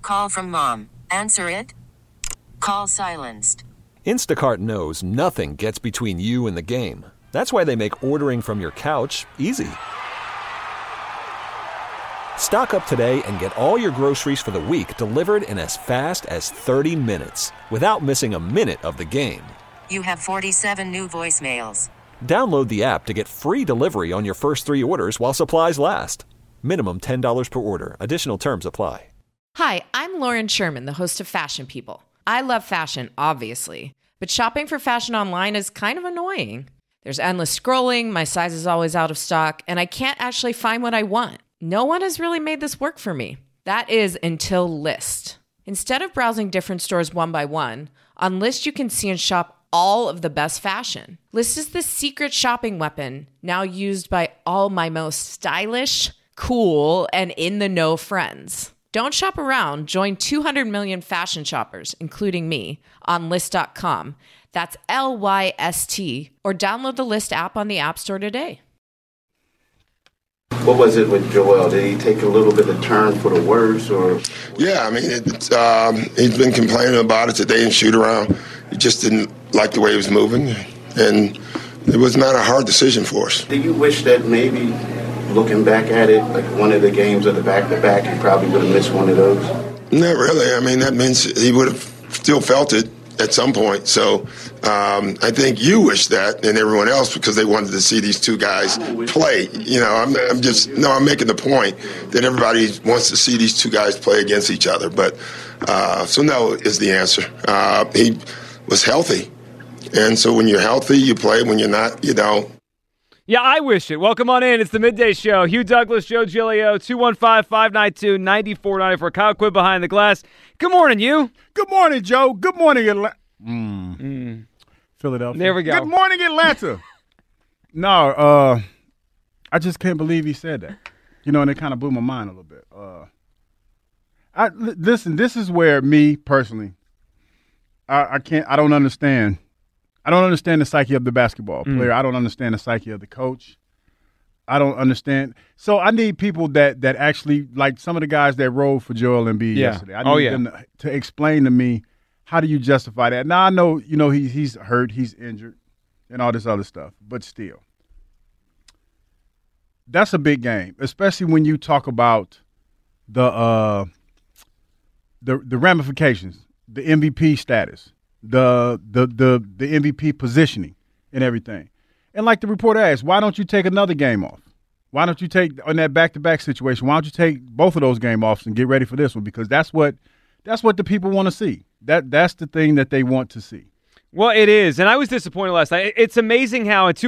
Call from mom. Answer it. Call silenced. Instacart knows nothing gets between you and the game. That's why they make ordering from your couch easy. Stock up today and get all your groceries for the week delivered in as fast as 30 minutes without missing a minute of the game. You have 47 new voicemails. Download the app to get free delivery on your first 3 orders while supplies last. Minimum $10 per order. Additional terms apply. Hi, I'm Lauren Sherman, the host of Fashion People. I love fashion, obviously, but shopping for fashion online is kind of annoying. There's endless scrolling, my size is always out of stock, and I can't actually find what I want. No one has really made this work for me. That is until Lyst. Instead of browsing different stores one by one, on Lyst you can see and shop all of the best fashion. Lyst is the secret shopping weapon now used by all my most stylish, cool, and in-the-know friends. Don't shop around. Join 200 million fashion shoppers, including me, on Lyst.com. That's Lyst, or download the Lyst app on the App Store today. What was it with Joel? Did he take a little bit of turn for the worse, or? Yeah, I mean, he's been complaining about it today in shoot around. He just didn't like the way he was moving, and it was not a hard decision for us. Do you wish that maybe, looking back at it, like one of the games of the back-to-back, he probably would have missed one of those? Not really. I mean, that means he would have still felt it at some point. So I think you wish that, and everyone else, because they wanted to see these two guys play. You know, I'm making the point that everybody wants to see these two guys play against each other. But so no is the answer. He was healthy, and so when you're healthy, you play. When you're not, you don't. Yeah, I wish it. Welcome on in. It's the Midday Show. Hugh Douglas, Joe Giglio, 215-592-9494. Kyle Quibb behind the glass. Good morning, Hugh. Good morning, Joe. Good morning, Philadelphia. There we go. Good morning, Atlanta. No, I just can't believe he said that. You know, and it kind of blew my mind a little bit. Listen, this is where me personally, I don't understand. I don't understand the psyche of the basketball player. I don't understand the psyche of the coach. I don't understand. So I need people that actually, like some of the guys that rolled for Joel Embiid yesterday. I need them to explain to me, how do you justify that? Now I know, he's hurt, he's injured, and all this other stuff, but still, that's a big game, especially when you talk about the ramifications, the MVP status, the MVP positioning and everything. And like the reporter asked, why don't you take another game off? Why don't you take on that back-to-back situation? Why don't you take both of those game offs and get ready for this one? Because that's what the people want to see. That's the thing that they want to see. Well, it is, and I was disappointed last night. It's amazing how at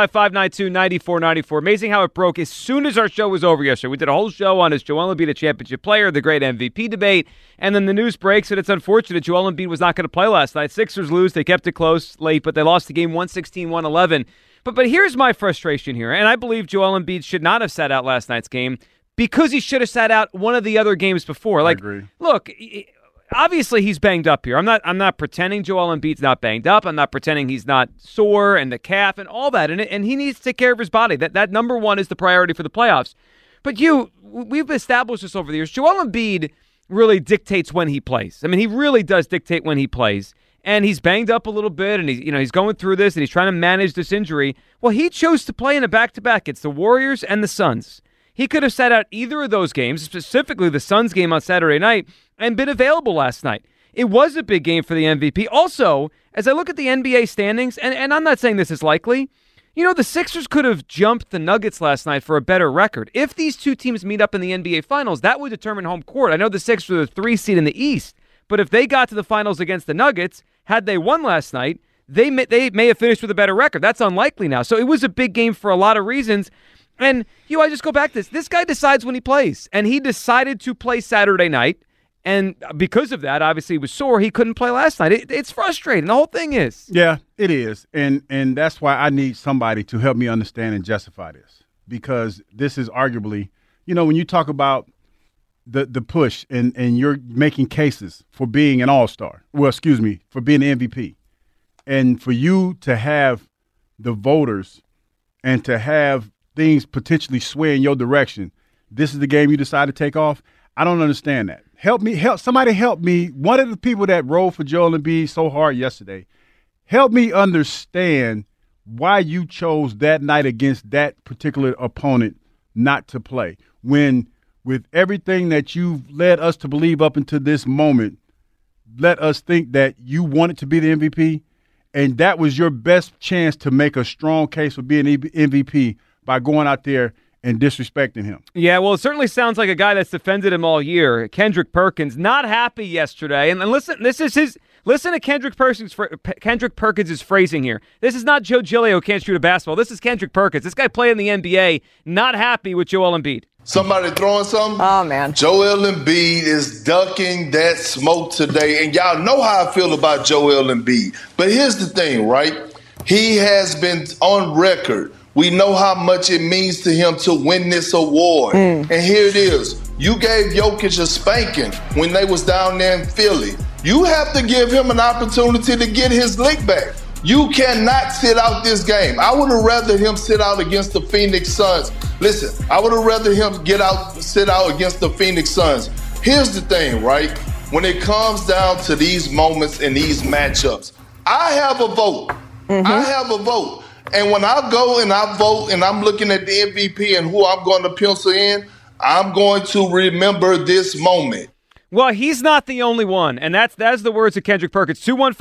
215-592-9494, amazing how it broke as soon as our show was over yesterday. We did a whole show on is Joel Embiid a championship player, the great MVP debate, and then the news breaks, and it's unfortunate Joel Embiid was not going to play last night. Sixers lose. They kept it close late, but they lost the game 116-111. But here's my frustration here, and I believe Joel Embiid should not have sat out last night's game because he should have sat out one of the other games before. I agree. Look, obviously he's banged up here. I'm not pretending Joel Embiid's not banged up. I'm not pretending he's not sore and the calf and all that. And he needs to take care of his body. That number one is the priority for the playoffs. But we've established this over the years. Joel Embiid really dictates when he plays. I mean, he really does dictate when he plays. And he's banged up a little bit, and he's going through this, and he's trying to manage this injury. Well, he chose to play in a back-to-back. It's the Warriors and the Suns. He could have sat out either of those games, specifically the Suns game on Saturday night, and been available last night. It was a big game for the MVP. Also, as I look at the NBA standings, and I'm not saying this is likely, the Sixers could have jumped the Nuggets last night for a better record. If these two teams meet up in the NBA Finals, that would determine home court. I know the Sixers are the 3 seed in the East, but if they got to the Finals against the Nuggets, had they won last night, they may have finished with a better record. That's unlikely now. So it was a big game for a lot of reasons. And, I just go back to this. This guy decides when he plays, and he decided to play Saturday night. And because of that, obviously he was sore. He couldn't play last night. It's frustrating. The whole thing is. Yeah, it is. And that's why I need somebody to help me understand and justify this. Because this is arguably, when you talk about the push and you're making cases for being an all-star. Well, for being an MVP. And for you to have the voters and to have things potentially sway in your direction, this is the game you decide to take off. I don't understand that. Somebody help me. One of the people that rolled for Joel Embiid so hard yesterday, help me understand why you chose that night against that particular opponent not to play. When, with everything that you've led us to believe up until this moment, let us think that you wanted to be the MVP, and that was your best chance to make a strong case for being MVP by going out there and disrespecting him. Yeah, well, it certainly sounds like a guy that's defended him all year. Kendrick Perkins, not happy yesterday. And listen, listen to Kendrick Perkins' phrasing here. This is not Joe Giglio can't shoot a basketball. This is Kendrick Perkins. This guy playing in the NBA, not happy with Joel Embiid. Somebody throwing something? Oh, man. Joel Embiid is ducking that smoke today. And y'all know how I feel about Joel Embiid. But here's the thing, right? He has been on record. We know how much it means to him to win this award. And here it is. You gave Jokic a spanking when they was down there in Philly. You have to give him an opportunity to get his lick back. You cannot sit out this game. I would have rather him sit out against the Phoenix Suns. Listen, I would have rather him sit out against the Phoenix Suns. Here's the thing, right? When it comes down to these moments and these matchups, I have a vote. I have a vote. And when I go and I vote and I'm looking at the MVP and who I'm going to pencil in, I'm going to remember this moment. Well, he's not the only one, and that's the words of Kendrick Perkins.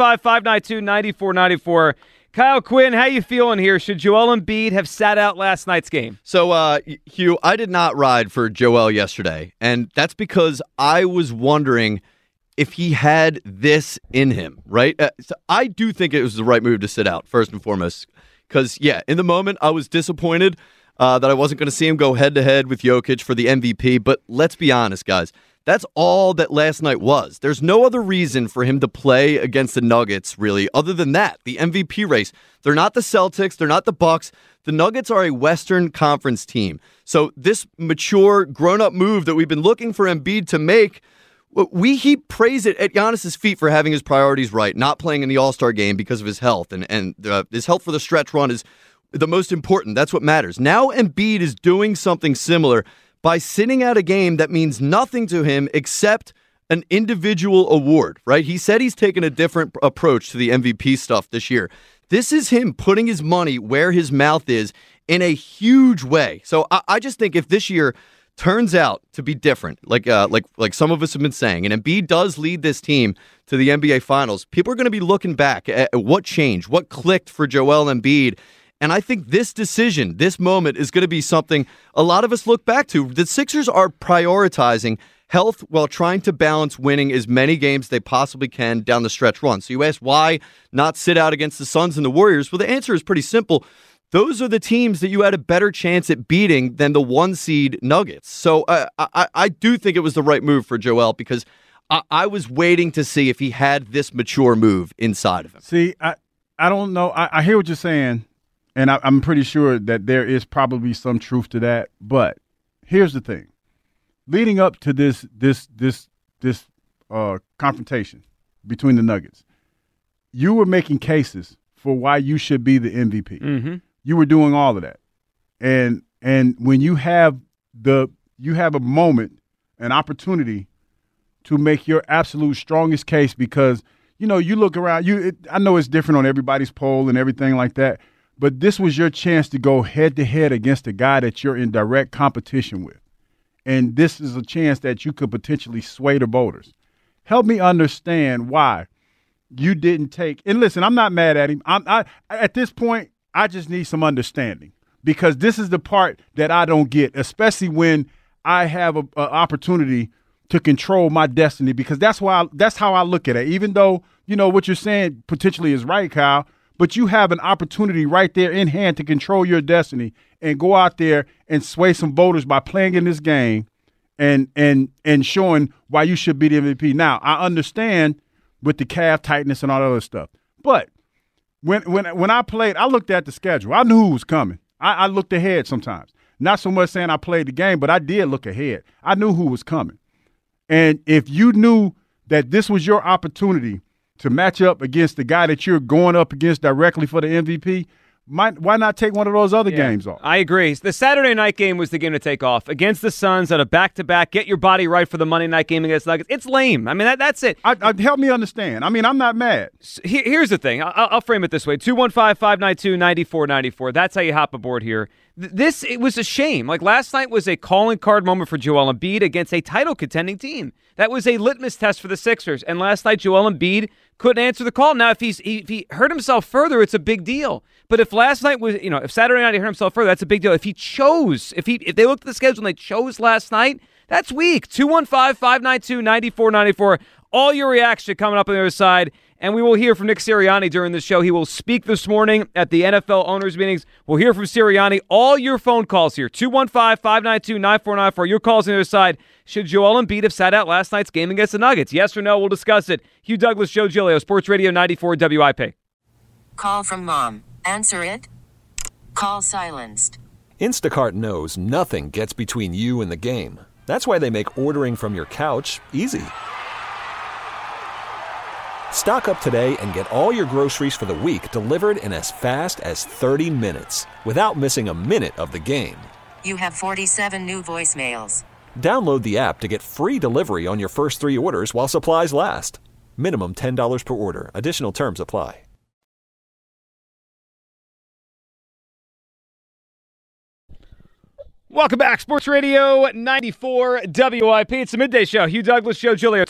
215-592-9494. Kyle Quinn, how you feeling here? Should Joel Embiid have sat out last night's game? So, Hugh, I did not ride for Joel yesterday, and that's because I was wondering if he had this in him, right? So I do think it was the right move to sit out, first and foremost, because, yeah, in the moment, I was disappointed that I wasn't going to see him go head-to-head with Jokic for the MVP, but let's be honest, guys. That's all that last night was. There's no other reason for him to play against the Nuggets, really, other than that, the MVP race. They're not the Celtics. They're not the Bucks. The Nuggets are a Western Conference team. So this mature, grown-up move that we've been looking for Embiid to make, we heap praise it at Giannis's feet for having his priorities right, not playing in the All-Star game because of his health, and his health for the stretch run is the most important. That's what matters. Now Embiid is doing something similar by sitting out a game that means nothing to him except an individual award, right? He said he's taken a different approach to the MVP stuff this year. This is him putting his money where his mouth is in a huge way. So I just think if this year turns out to be different, like some of us have been saying, and Embiid does lead this team to the NBA Finals, people are going to be looking back at what changed, what clicked for Joel Embiid. And I think this decision, this moment, is going to be something a lot of us look back to. The Sixers are prioritizing health while trying to balance winning as many games they possibly can down the stretch run. So you ask why not sit out against the Suns and the Warriors? Well, the answer is pretty simple. Those are the teams that you had a better chance at beating than the 1-seed Nuggets. So I do think it was the right move for Joel because I was waiting to see if he had this mature move inside of him. See, I don't know. I hear what you're saying. And I'm pretty sure that there is probably some truth to that. But here's the thing: leading up to this confrontation between the Nuggets, you were making cases for why you should be the MVP. Mm-hmm. You were doing all of that, and when you have a moment, an opportunity to make your absolute strongest case, because you look around. I know it's different on everybody's poll and everything like that. But this was your chance to go head-to-head against a guy that you're in direct competition with. And this is a chance that you could potentially sway the voters. Help me understand why you didn't take – and listen, I'm not mad at him. At this point, I just need some understanding because this is the part that I don't get, especially when I have an opportunity to control my destiny, because that's how I look at it. Even though, what you're saying potentially is right, Kyle, but you have an opportunity right there in hand to control your destiny and go out there and sway some voters by playing in this game and showing why you should be the MVP. Now, I understand with the calf tightness and all that other stuff. But when I played, I looked at the schedule. I knew who was coming. I looked ahead sometimes. Not so much saying I played the game, but I did look ahead. I knew who was coming. And if you knew that this was your opportunity to match up against the guy that you're going up against directly for the MVP, why not take one of those other games off? I agree. The Saturday night game was the game to take off against the Suns on a back-to-back. Get your body right for the Monday night game against Nuggets. It's lame. I mean, that's it. Help me understand. I mean, I'm not mad. Here's the thing. I'll frame it this way. 215-592-9494. That's how you hop aboard here. It was a shame. Like, last night was a calling card moment for Joel Embiid against a title-contending team. That was a litmus test for the Sixers. And last night, Joel Embiid couldn't answer the call. Now, if he hurt himself further, it's a big deal. But if last night was, if Saturday night he hurt himself further, that's a big deal. If they looked at the schedule and they chose last night, that's weak. 215-592-9494. All your reaction coming up on the other side. And we will hear from Nick Sirianni during the show. He will speak this morning at the NFL owners meetings. We'll hear from Sirianni. All your phone calls here. 215-592-9494. Your calls on the other side. Should Joel Embiid have sat out last night's game against the Nuggets? Yes or no? We'll discuss it. Hugh Douglas, Joe Giglio, Sports Radio 94 WIP. Call from mom. Answer it. Call silenced. Instacart knows nothing gets between you and the game. That's why they make ordering from your couch easy. Stock up today and get all your groceries for the week delivered in as fast as 30 minutes without missing a minute of the game. You have 47 new voicemails. Download the app to get free delivery on your first 3 orders while supplies last. Minimum $10 per order. Additional terms apply. Welcome back. Sports Radio 94 WIP. It's the midday show. Hugh Douglas, Joe Giglio,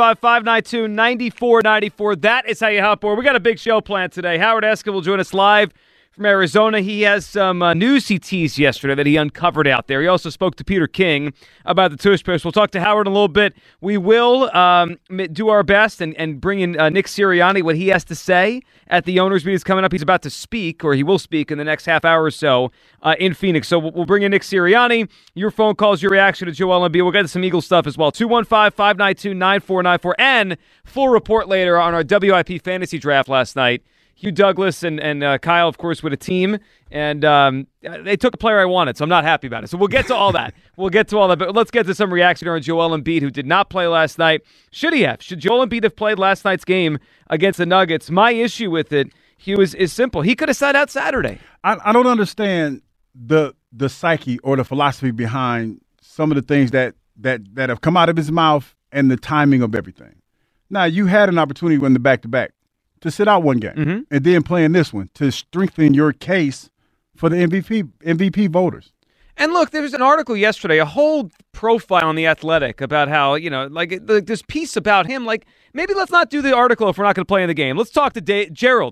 215-592-9494. That is how you hop aboard. We got a big show planned today. Howard Eskin will join us live from Arizona. He has some news he teased yesterday that he uncovered out there. He also spoke to Peter King about the Tush Push. We'll talk to Howard in a little bit. We will do our best and bring in Nick Sirianni, what he has to say at the owners' meetings coming up. He's about to speak, or he will speak in the next half hour or so in Phoenix. So we'll bring in Nick Sirianni. Your phone calls, your reaction to Joel Embiid. We'll get to some Eagles stuff as well. 215-592-9494. And full report later on our WIP fantasy draft last night. Hugh Douglas and Kyle, of course, with a team, and they took a player I wanted, so I'm not happy about it. So we'll get to all that. But let's get to some reaction on Joel Embiid, who did not play last night. Should he have? Should Joel Embiid have played last night's game against the Nuggets? My issue with it, Hugh, is simple. He could have sat out Saturday. I don't understand the psyche or the philosophy behind some of the things that have come out of his mouth and the timing of everything. Now, you had an opportunity when the back-to-back to sit out one game and then play in this one to strengthen your case for the MVP voters. And look, there was an article yesterday, a whole profile on The Athletic about how, this piece about him. Like, maybe let's not do the article if we're not going to play in the game. Let's talk to Gerald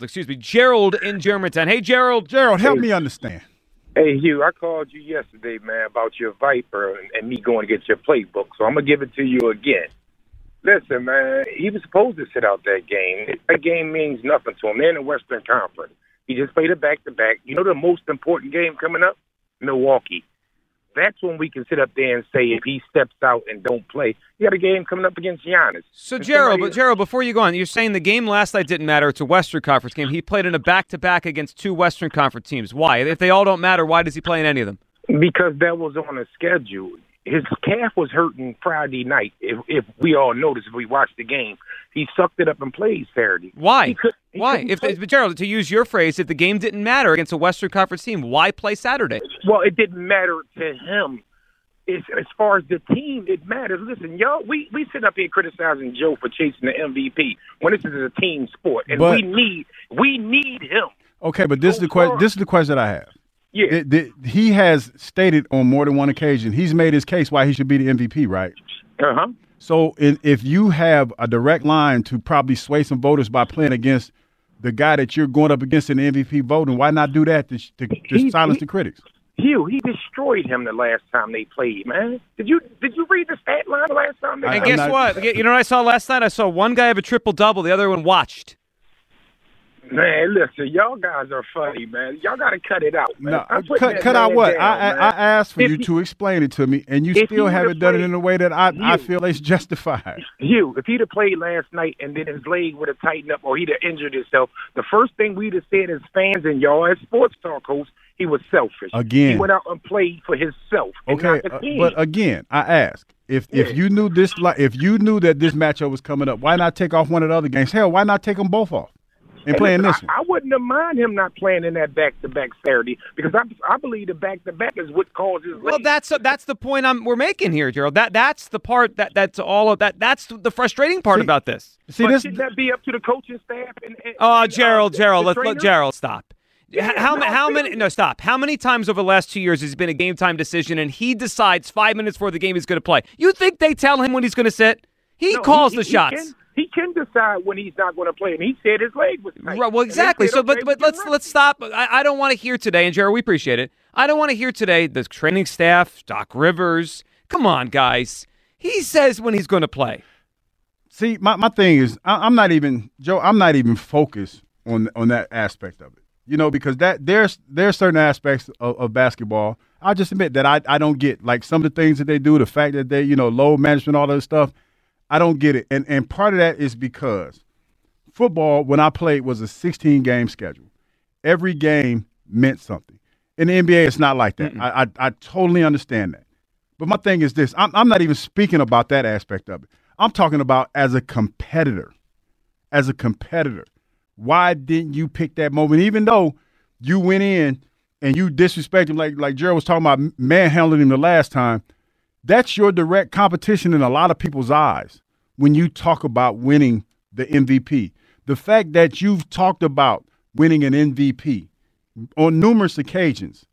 in Germantown. Hey, Gerald. Gerald, help me understand. Hey, Hugh, I called you yesterday, man, about your Viper and me going to get your playbook. So I'm going to give it to you again. Listen, man, he was supposed to sit out that game. That game means nothing to him. They're in the Western Conference. He just played a back-to-back. You know the most important game coming up? Milwaukee. That's when we can sit up there and say if he steps out and don't play, you got a game coming up against Giannis. So, Gerald, before you go on, you're saying the game last night didn't matter. It's a Western Conference game. He played in a back-to-back against 2 Western Conference teams. Why? If they all don't matter, why does he play in any of them? Because that was on a schedule. His calf was hurting Friday night. If we all noticed, if we watched the game, he sucked it up and played Saturday. Why? Why? But Gerald, to use your phrase, if the game didn't matter against a Western Conference team, why play Saturday? Well, it didn't matter to him. As far as the team, it matters. Listen, y'all, we sit up here criticizing Joe for chasing the MVP when this is a team sport, and we need him. Okay, but this is the question that I have. Yeah. He has stated on more than one occasion he's made his case why he should be the MVP, right? Uh-huh. So if you have a direct line to probably sway some voters by playing against the guy that you're going up against in the MVP voting, why not do that to silence the critics? Hugh, he destroyed him the last time they played, man. Did you read the stat line the last time they played? And guess what? You know what I saw last night? I saw one guy have a triple-double. The other one watched. Man, listen, y'all guys are funny, man. Y'all got to cut it out, man. No, cut out what? I asked for you to explain it to me, and you still haven't done it in a way that I feel is justified. Hugh, if he'd have played last night and then his leg would have tightened up or he'd have injured himself, the first thing we'd have said as fans and y'all as sports talk hosts, he was selfish. Again. He went out and played for himself. Okay, but again, I ask, if you knew if you knew that this matchup was coming up, why not take off one of the other games? Hell, why not take them both off? and playing this one. I wouldn't have mind him not playing in that back-to-back Saturday because I believe the back-to-back is what causes. Well, that's the point we're making here, Gerald. That's the part that's all of that. That's the frustrating part about this. Shouldn't that be up to the coaching staff? Gerald, Gerald, stop. How many? No, stop. How many times over the last 2 years has it been a game time decision, and he decides 5 minutes before the game he's going to play? You think they tell him when he's going to sit? He calls the shots. He can decide when he's not going to play, and he said his leg was tight. Right, well, exactly. So, but let's stop. I don't want to hear today, and Jared, we appreciate it. I don't want to hear today the training staff, Doc Rivers. Come on, guys. He says when he's going to play. See, my thing is, I'm not even focused on that aspect of it. You know, because there's certain aspects of basketball. I'll just admit that I don't get, like some of the things that they do, the fact that they, load management, all that stuff. I don't get it. And part of that is because football, when I played, was a 16-game schedule. Every game meant something. In the NBA, it's not like that. I totally understand that. But my thing is this. I'm not even speaking about that aspect of it. I'm talking about as a competitor. As a competitor. Why didn't you pick that moment? Even though you went in and you disrespected him, like Gerald was talking about manhandling him the last time, that's your direct competition in a lot of people's eyes when you talk about winning the MVP. The fact that you've talked about winning an MVP on numerous occasions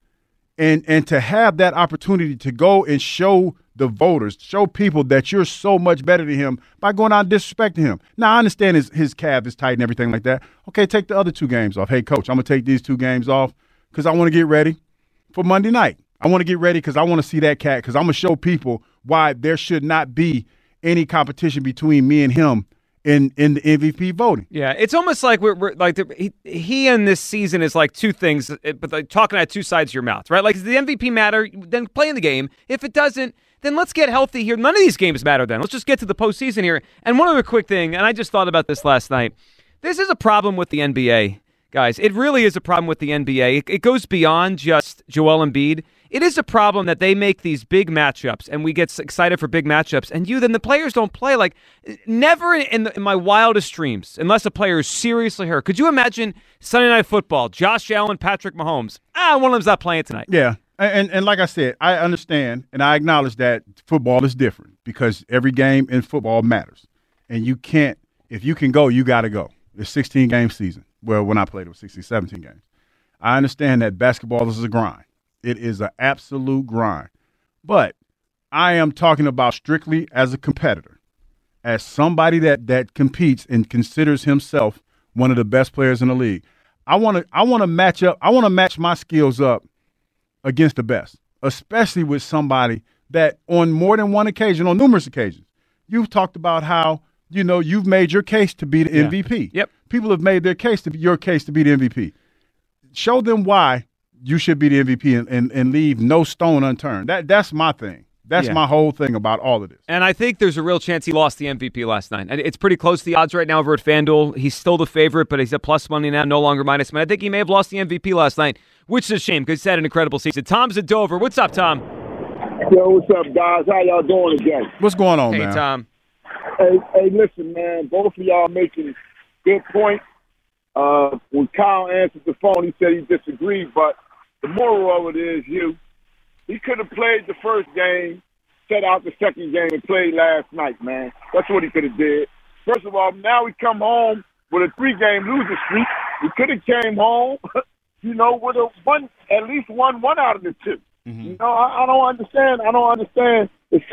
and to have that opportunity to go and show the voters, show people that you're so much better than him by going out and disrespecting him. Now, I understand his calf is tight and everything like that. Okay, take the other 2 games off. Hey, coach, I'm going to take these 2 games off because I want to get ready for Monday night. I want to get ready because I want to see that cat because I'm going to show people why there should not be any competition between me and him in the MVP voting. Yeah, it's almost like we're like he and this season is like 2 things, but like talking at 2 sides of your mouth, right? Like, does the MVP matter? Then play in the game. If it doesn't, then let's get healthy here. None of these games matter then. Let's just get to the postseason here. And one other quick thing, and I just thought about this last night. This is a problem with the NBA, guys. It really is a problem with the NBA. It goes beyond just Joel Embiid. It is a problem that they make these big matchups, and we get excited for big matchups, and then the players don't play. Like, never in my wildest dreams, unless a player is seriously hurt. Could you imagine Sunday Night Football, Josh Allen, Patrick Mahomes? One of them's not playing tonight. Yeah, and like I said, I understand, and I acknowledge that football is different because every game in football matters. And you can't – if you can go, you got to go. It's a 16-game season. Well, when I played, it was 16, 17 games. I understand that basketball is a grind. It is an absolute grind. But I am talking about strictly as a competitor, as somebody that competes and considers himself one of the best players in the league. I want to match up. I want to match my skills up against the best, especially with somebody that on more than one occasion, on numerous occasions, you've talked about how, you've made your case to be the MVP. Yep. People have made their case to be your case to be the MVP. Show them why you should be the MVP and leave no stone unturned. That's my thing. That's my whole thing about all of this. And I think there's a real chance he lost the MVP last night. And it's pretty close to the odds right now over at FanDuel. He's still the favorite, but he's at plus money now, no longer minus money. I think he may have lost the MVP last night, which is a shame because he's had an incredible season. Tom's at Dover. What's up, Tom? Yo, what's up, guys? How y'all doing today? What's going on, man? Hey, Tom. Hey, listen, man. Both of y'all making good points. When Kyle answered the phone, he said he disagreed, but the moral of it is he could have played the first game, set out the second game, and played last night, man. That's what he could have did. First of all, now we come home with a 3-game losing streak. We could have came home, with at least one out of the 2. Mm-hmm. I don't understand. It's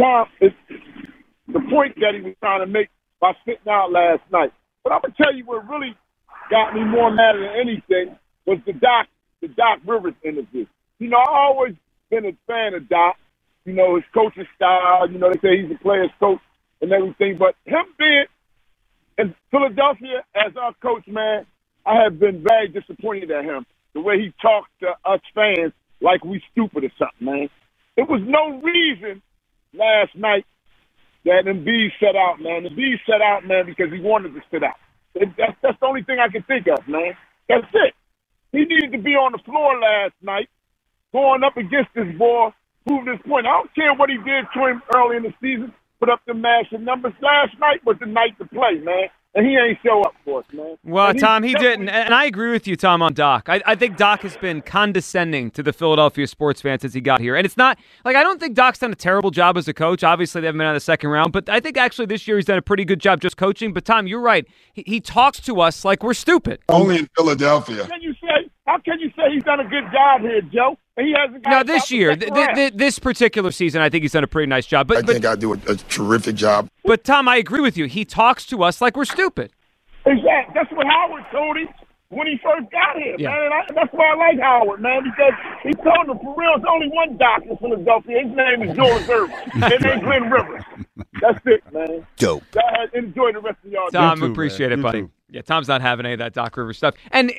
the point that he was trying to make by sitting out last night. But I'm gonna tell you what really got me more mad than anything was the Doc Rivers interview. I always been a fan of Doc. His coaching style. They say he's a player's coach and everything. But him being in Philadelphia as our coach, man, I have been very disappointed at him. The way he talks to us fans like we stupid or something, man. There was no reason last night that Embiid set out, man. Embiid set out, man, because he wanted to sit out. That's the only thing I can think of, man. That's it. He needed to be on the floor last night, going up against this boy, proving his point. I don't care what he did to him early in the season, put up the massive numbers. Last night was the night to play, man. and he ain't show up for us, man. Well, And Tom, he didn't. And I agree with you, Tom, on Doc. I think Doc has been condescending to the Philadelphia sports fans since he got here. And it's not, like, I don't think Doc's done a terrible job as a coach. Obviously, they haven't been out of the second round. But I think actually this year he's done a pretty good job just coaching. But, Tom, you're right. He talks to us like we're stupid. Only in Philadelphia. How can you say he's done a good job here, Joe? And he hasn't got No, this year, this particular season, I think he's done a pretty nice job. I think I do a terrific job. But, Tom, I agree with you. He talks to us like we're stupid. Exactly. That's what Howard told him when he first got here, Yeah. man. And that's why I like Howard, man, because he told him, for real, there's only one doc in Philadelphia. His name is George Irvin. His name Glenn Rivers. That's it, man. Dope. Guys, enjoy the rest of y'all. Tom, too, appreciate man. it, You buddy. too. Yeah, Tom's not having any of that Doc Rivers stuff. And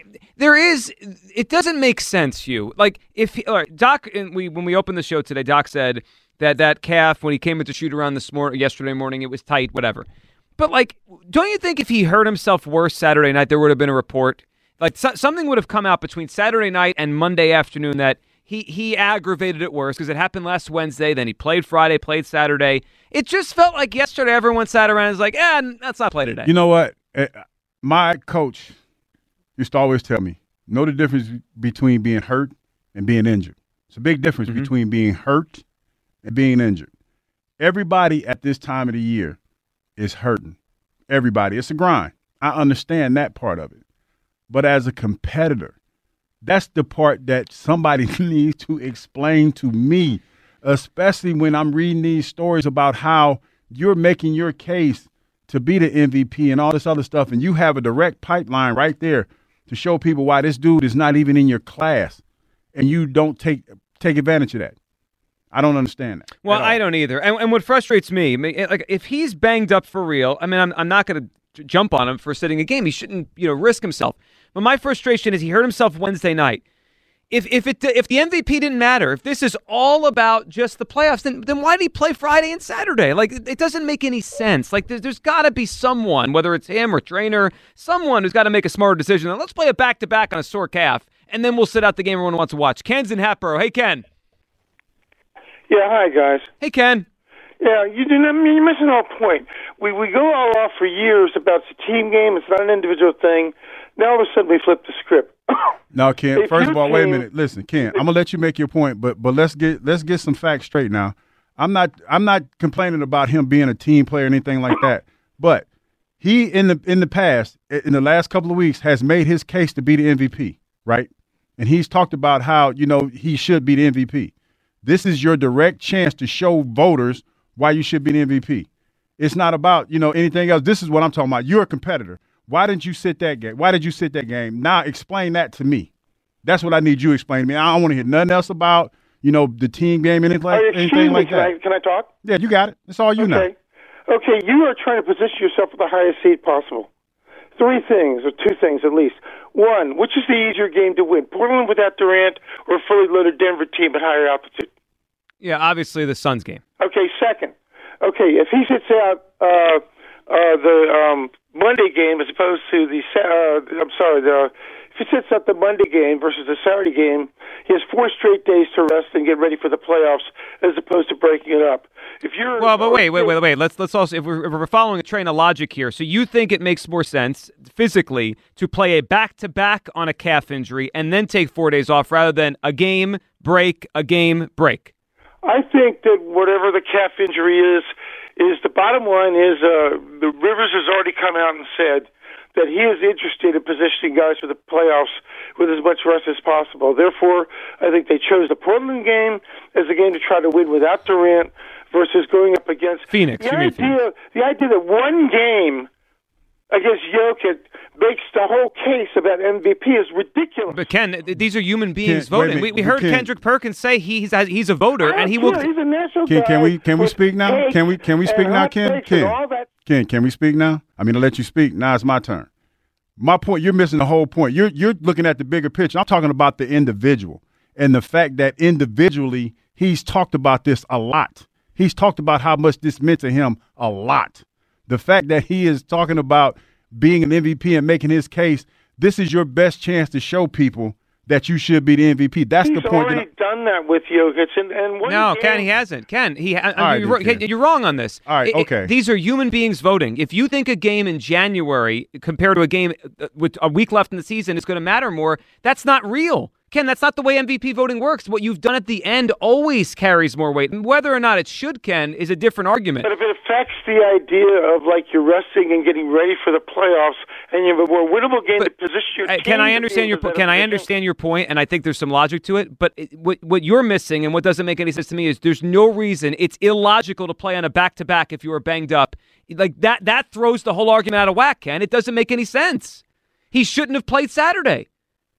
it doesn't make sense, Hugh. Like, all right, Doc, when we opened the show today, Doc said that calf, when he came in to shoot around yesterday morning, it was tight, whatever. But, like, don't you think if he hurt himself worse Saturday night, there would have been a report? Like, something would have come out between Saturday night and Monday afternoon that he aggravated it worse because it happened last Wednesday, then he played Friday, played Saturday. It just felt like yesterday everyone sat around and was like, let's not play today. You know what? My coach used to always tell me, know the difference between being hurt and being injured. It's a big difference between being hurt and being injured. Everybody at this time of the year is hurting. Everybody. It's a grind. I understand that part of it. But as a competitor, that's the part that somebody needs to explain to me, especially when I'm reading these stories about how you're making your case to be the MVP and all this other stuff, and you have a direct pipeline right there to show people why this dude is not even in your class, and you don't take advantage of that. I don't understand that. Well, I don't either. And what frustrates me, like, if he's banged up for real, I mean, I'm not going to jump on him for sitting a game. He shouldn't, risk himself. But my frustration is he hurt himself Wednesday night. If the MVP didn't matter, if this is all about just the playoffs, then why did he play Friday and Saturday? Like, it doesn't make any sense. Like, there's got to be someone, whether it's him or trainer, someone who's got to make a smarter decision. Let's play a back-to-back on a sore calf, and then we'll sit out the game everyone wants to watch. Ken's in Hatboro. Hey, Ken. Yeah, hi, guys. Hey, Ken. Yeah, you're missing the whole point. We go all off for years about it's a team game, it's not an individual thing. Now all of a sudden we flip the script. No, Ken. First of all, wait a minute. Listen, Ken. I'm gonna let you make your point, but let's get some facts straight now. I'm not complaining about him being a team player or anything like that. But he in the past, in the last couple of weeks, has made his case to be the MVP, right? And he's talked about how he should be the MVP. This is your direct chance to show voters why you should be the MVP. It's not about anything else. This is what I'm talking about. You're a competitor. Why didn't you sit that game? Why did you sit that game? Now explain that to me. That's what I need you to explain to me. I don't want to hear nothing else about, the team game, anything like that. Can I talk? Yeah, you got it. That's all you know. Okay, you are trying to position yourself for the highest seed possible. 3 things, or 2 things at least. 1, which is the easier game to win? Portland without Durant or a fully loaded Denver team at higher altitude? Yeah, obviously the Suns game. Okay, second. Okay, if he sits out the Monday game as opposed to if he sits out the Monday game versus the Saturday game, he has 4 straight days to rest and get ready for the playoffs as opposed to breaking it up. If you're but wait. Let's also, if we're following a train of logic here, so you think it makes more sense physically to play a back-to-back on a calf injury and then take 4 days off rather than a game break. I think that whatever the calf injury is the bottom line is the Rivers has already come out and said that he is interested in positioning guys for the playoffs with as much rest as possible. Therefore, I think they chose the Portland game as a game to try to win without Durant versus going up against Phoenix. The idea that one game against Jokic makes the whole case about MVP is ridiculous. But Ken, these are human beings voting. We heard Kendrick Perkins say he's a voter, and he will. He's a national Ken, guy. can we speak now? Can we speak now, Ken? Ken, can we speak now? I mean, to let you speak. Now it's my turn. My point, you're missing the whole point. You're looking at the bigger picture. I'm talking about the individual and the fact that individually he's talked about this a lot. He's talked about how much this meant to him a lot. The fact that he is talking about being an MVP and making his case, this is your best chance to show people that you should be the MVP. That's the point. He's already done done that with Jokic. And no, Ken, he hasn't. Ken, you're wrong on this. All right, okay. These are human beings voting. If you think a game in January compared to a game with a week left in the season is going to matter more, that's not real. Ken, that's not the way MVP voting works. What you've done at the end always carries more weight. And whether or not it should, Ken, is a different argument. But if it affects the idea of like you're resting and getting ready for the playoffs, and you have a more winnable game to position your team. Can I understand your point? And I think there's some logic to it. But what you're missing and what doesn't make any sense to me is there's no reason. It's illogical to play on a back-to-back if you were banged up. Like that throws the whole argument out of whack, Ken. It doesn't make any sense. He shouldn't have played Saturday.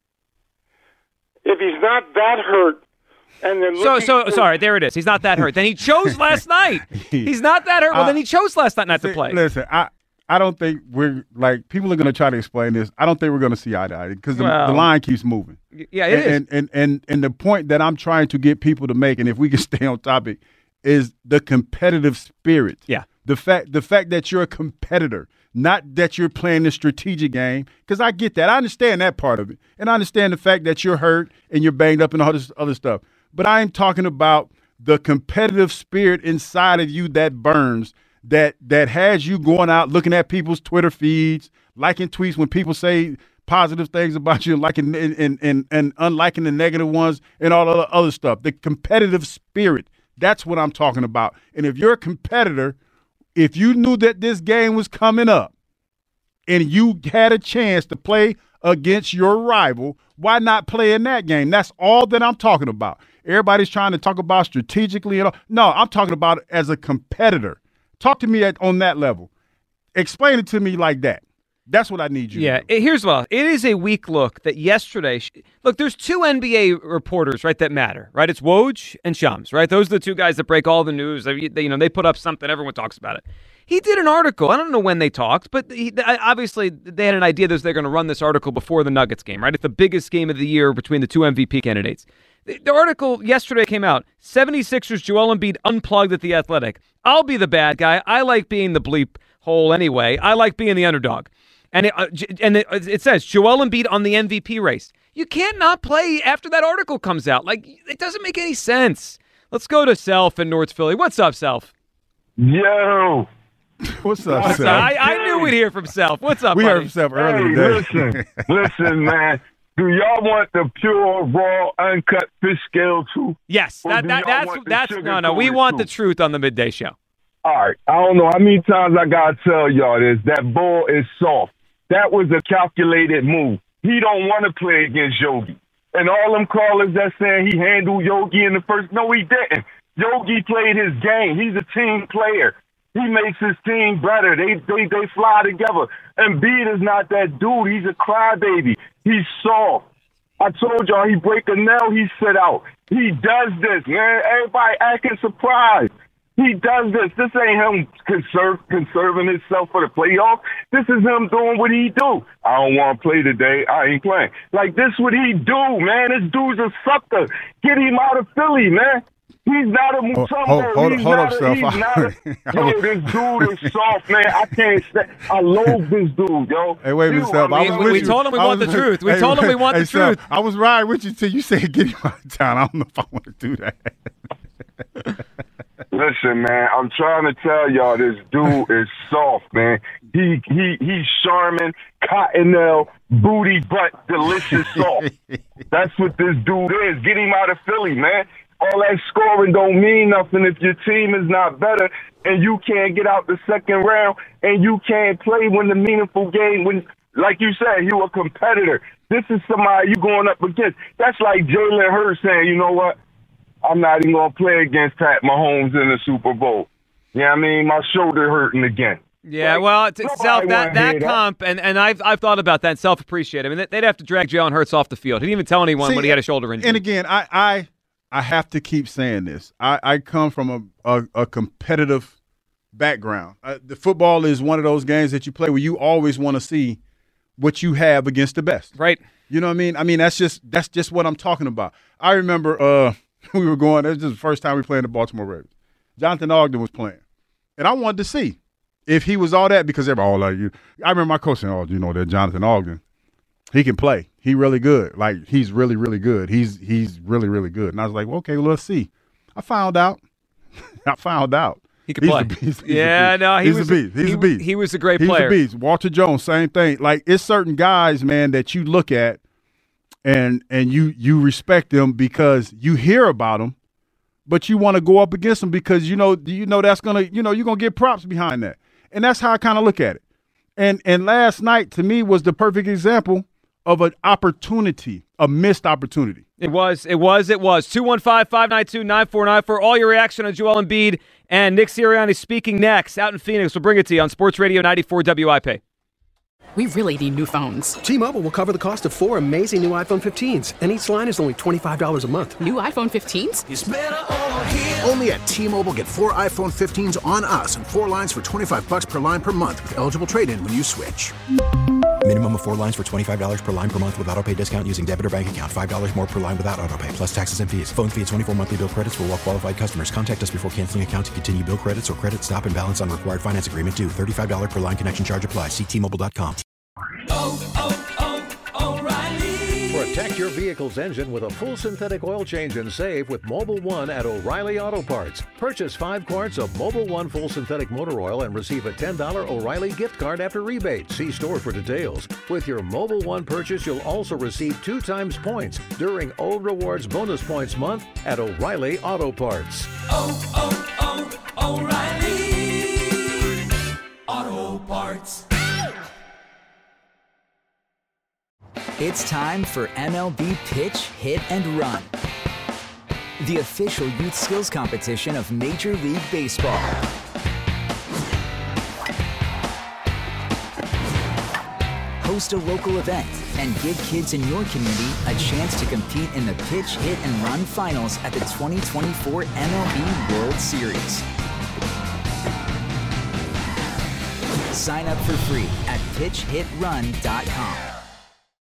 If he's not that hurt, and they're sorry, there it is. He's not that hurt. Then he chose last night. He's not that hurt. Well, then he chose last night not to play. Listen, I don't think we're like people are going to try to explain this. I don't think we're going to see eye to eye because the line keeps moving. Yeah, it is. And the point that I'm trying to get people to make, and if we can stay on topic, is the competitive spirit. Yeah, the fact that you're a competitor. Not that you're playing the strategic game, because I get that. I understand that part of it. And I understand the fact that you're hurt and you're banged up and all this other stuff. But I am talking about the competitive spirit inside of you that burns, that has you going out looking at people's Twitter feeds, liking tweets when people say positive things about you, liking and unliking the negative ones and all the other stuff. The competitive spirit, that's what I'm talking about. And if you're a competitor – if you knew that this game was coming up and you had a chance to play against your rival, why not play in that game? That's all that I'm talking about. Everybody's trying to talk about strategically. And all. No, I'm talking about it as a competitor. Talk to me on that level. Explain it to me like that. That's what I need you to do. Here's what it is a weak look that yesterday. Look, there's two NBA reporters, right, that matter, right? It's Woj and Shams, right? Those are the two guys that break all the news. They put up something, everyone talks about it. He did an article. I don't know when they talked, but obviously they had an idea that they're going to run this article before the Nuggets game, right? It's the biggest game of the year between the two MVP candidates. The article yesterday came out. 76ers Joel Embiid unplugged at The Athletic. I'll be the bad guy. I like being the bleep hole anyway. I like being the underdog. And it says Joel Embiid on the MVP race. You can't not play after that article comes out. Like, it doesn't make any sense. Let's go to Self in North Philly. What's up, Self? Yo. What's up, Self? I knew we'd hear from Self. What's up, We buddy? heard from Self earlier today. Listen, man. Do y'all want the pure, raw, uncut fish scale too? Yes. We want the truth on the midday show. All right. I don't know how many times I got to tell y'all this. That ball is soft. That was a calculated move. He don't want to play against Yogi. And all them callers that saying he handled Yogi in the first, no, he didn't. Yogi played his game. He's a team player. He makes his team better. They fly together. Embiid is not that dude. He's a crybaby. He's soft. I told y'all he break a nail, he sit out. He does this, man. Everybody acting surprised. He does this. This ain't him conserving himself for the playoffs. This is him doing what he do. I don't want to play today. I ain't playing. Like, this what he do, man. This dude's a sucker. Get him out of Philly, man. He's not a Mutombo. Hold up, Self. Yo, this dude is soft, man. I can't stand. I loathe this dude, yo. Hey, wait a minute, Self. We told him we want the truth. We told him we want the truth. I was riding with you till you said get him out of town. I don't know if I want to do that. Listen, man, I'm trying to tell y'all this dude is soft, man. He's charming, cottonelle, booty butt, delicious soft. That's what this dude is. Get him out of Philly, man. All that scoring don't mean nothing if your team is not better and you can't get out the second round and you can't play when the meaningful game, when, like you said, you a competitor. This is somebody you going up against. That's like Jalen Hurts saying, you know what? I'm not even going to play against Pat Mahomes in the Super Bowl. You know what I mean? My shoulder hurting again. Yeah, well, Self, that comp, and I've thought about that and self-appreciate. I mean, they'd have to drag Jalen Hurts off the field. He didn't even tell anyone when he had a shoulder injury. And again, I have to keep saying this. I come from a competitive background. The football is one of those games that you play where you always want to see what you have against the best. Right. You know what I mean? I mean, that's just what I'm talking about. I remember we were going, this is the first time we played in the Baltimore Ravens. Jonathan Ogden was playing. And I wanted to see if he was all that because everybody, I remember my coach saying, that Jonathan Ogden, he can play. he really good. Like, he's really, really good. He's really, really good. And I was like, well, okay, well, let's see. I found out. He could play. He's a beast. He was a great He's player. a beast. Walter Jones, same thing. Like, it's certain guys, man, that you look at and you respect them because you hear about them, but you want to go up against them because you know that's gonna, you're gonna get props behind that. And that's how I kind of look at it. And last night to me was the perfect example of an opportunity, a missed opportunity. It was. 215-592-9494. All your reaction on Joel Embiid and Nick Sirianni speaking next out in Phoenix. We'll bring it to you on Sports Radio 94 WIP. We really need new phones. T-Mobile will cover the cost of 4 amazing new iPhone 15s, and each line is only $25 a month. New iPhone 15s? It's better over here. Only at T-Mobile, get 4 iPhone 15s on us and 4 lines for $25 per line per month with eligible trade-in when you switch. Minimum of 4 lines for $25 per line per month with autopay discount using debit or bank account. $5 more per line without autopay, plus taxes and fees. Phone fee at 24 monthly bill credits for well-qualified customers. Contact us before canceling account to continue bill credits or credit stop and balance on required finance agreement due. $35 per line connection charge applies. See T-Mobile.com. O'Reilly. Protect your vehicle's engine with a full synthetic oil change and save with Mobil 1 at O'Reilly Auto Parts. Purchase 5 quarts of Mobil 1 full synthetic motor oil and receive a $10 O'Reilly gift card after rebate. See store for details. With your Mobil 1 purchase, you'll also receive 2 times points during O Rewards Bonus Points Month at O'Reilly Auto Parts. O'Reilly Auto Parts. It's time for MLB Pitch, Hit, and Run, the official youth skills competition of Major League Baseball. Host a local event and give kids in your community a chance to compete in the Pitch, Hit, and Run finals at the 2024 MLB World Series. Sign up for free at pitchhitrun.com.